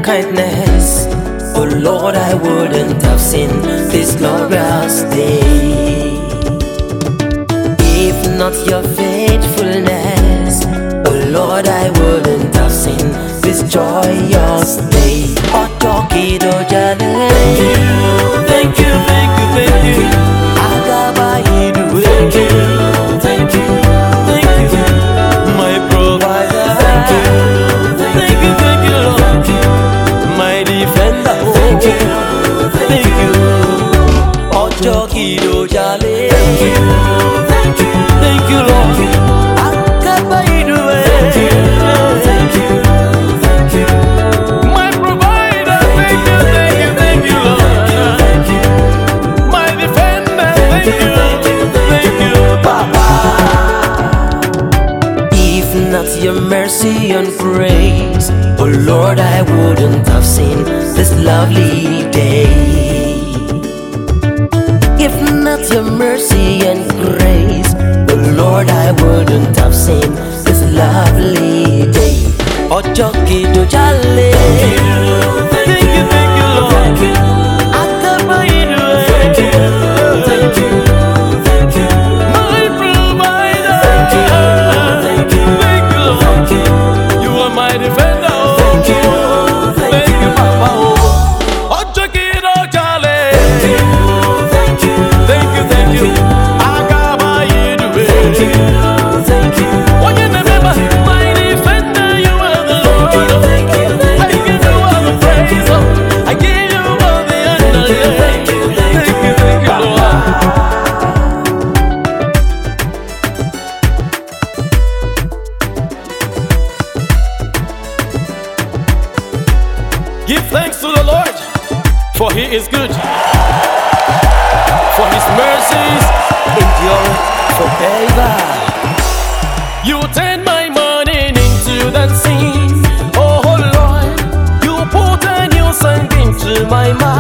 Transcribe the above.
kindness, oh Lord, I wouldn't have seen this glorious day. If not your faithfulness, oh Lord, I wouldn't have seen this joyous day. Otokido jale. Thank you, thank you, thank you, thank you. Agabaidu. Thank you, thank you, thank you, my provider. Thank you, thank you, thank you, Lord. My defender. Thank you, thank you. Otokido jale. Thank you, thank you, thank you, Lord. Agabaidu. Thank you, thank you, thank you. My provider. Thank you, thank you, thank you, Lord. Thank you, my defender. Thank you, thank you, Papa. If not your mercy and grace, oh Lord, I wouldn't have seen this lovely day. If not your mercy and grace, oh Lord, I wouldn't have seen this lovely day. Ojokido jale. Thank you, thank you, Lord. Akabaidu. Thank you, thank you, thank you. My provider. Thank you, thank you, Lord. Thank you. You are my defender. Thank you, thank you, Papa. Ojokido jale. Thank you, thank you, thank you, thank you. Akabaidu. Thank you, thank you. Oh, you remember my defender. You are the Lord. Thank you, I give you all the praise. I give you all the honor. Thank you, thank you, thank you, Lord. Give thanks to the Lord, for He is good, for His mercies endure forever. You turn my morning into dancing, oh Lord. You put a new song into my mouth.